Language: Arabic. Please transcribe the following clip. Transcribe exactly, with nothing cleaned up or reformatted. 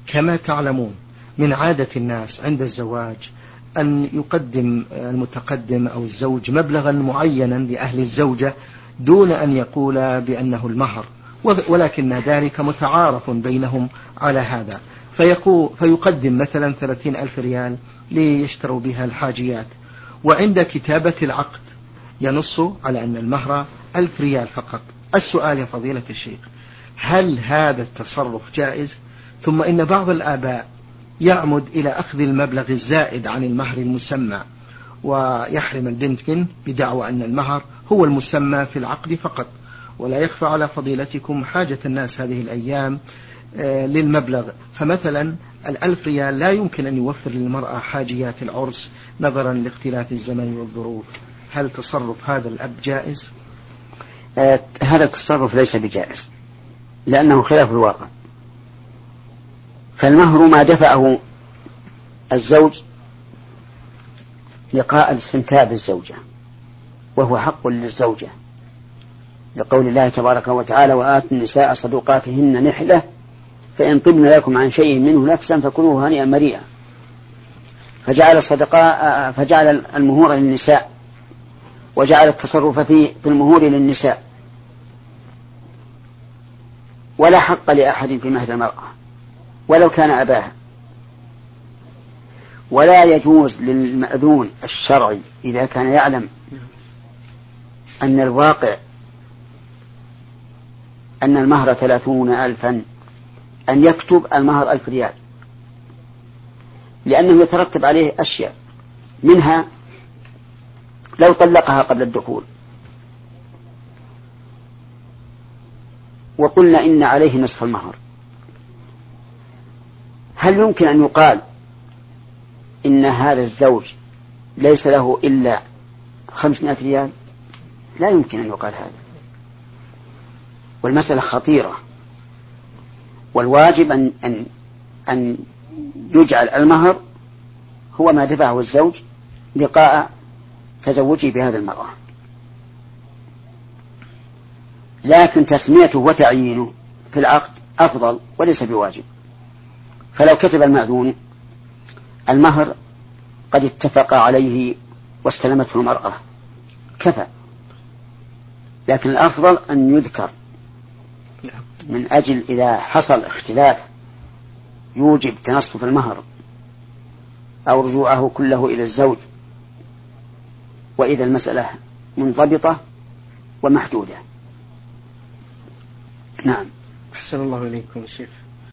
كما تعلمون من عادة الناس عند الزواج أن يقدم المتقدم أو الزوج مبلغا معينا لأهل الزوجة دون أن يقول بأنه المهر، ولكن ذلك متعارف بينهم على هذا، فيقدم مثلا ثلاثين ألف ريال ليشتروا بها الحاجيات، وعند كتابة العقد ينص على أن المهر ألف ريال فقط. السؤال يا فضيلة الشيخ، هل هذا التصرف جائز؟ ثم إن بعض الآباء يعمد إلى أخذ المبلغ الزائد عن المهر المسمى ويحرم البنت منه بدعوى أن المهر هو المسمى في العقد فقط. ولا يخفى على فضيلتكم حاجة الناس هذه الأيام للمبلغ، فمثلا الألف ريال لا يمكن أن يوفر للمرأة حاجيات العرس نظرا لاختلاف الزمن والظروف. هل تصرف هذا الأب جائز؟ آه هذا التصرف ليس بجائز لأنه خلاف الواقع. فالمهر ما دفعه الزوج لقاء الاستمتاع بالزوجة، وهو حق للزوجة لقول الله تبارك وتعالى: وآتوا النساء صدقاتهن نحلة فإن طبن لكم عن شيء منه نفسا فكلوه هنيئا مريئا. فجعل الصدقاء فجعل المهور للنساء، وجعل التصرف فيه في المهور للنساء، ولا حق لأحد في مهر المرأة ولو كان أباها. ولا يجوز للمأذون الشرعي إذا كان يعلم أن الواقع أن المهر ثلاثون ألفا أن يكتب المهر ألف ريال، لأنه يترتب عليه أشياء، منها لو طلقها قبل الدخول وقلنا إن عليه نصف المهر، هل يمكن أن يقال إن هذا الزوج ليس له إلا خمسمائة ريال؟ لا يمكن أن يقال هذا، والمسألة خطيرة. والواجب أن, أن, أن يجعل المهر هو ما دفعه الزوج لقاء تزوجه بهذا المرأة، لكن تسميته وتعيينه في العقد أفضل وليس بواجب. فلو كتب المأذون المهر قد اتفق عليه واستلمته المرأة كفى، لكن الأفضل أن يذكر من أجل إذا حصل اختلاف يوجب تنصف المهر أو رجوعه كله إلى الزوج، وإذا المسألة منضبطة ومحدودة. نعم. أحسن الله إليكم شيخ.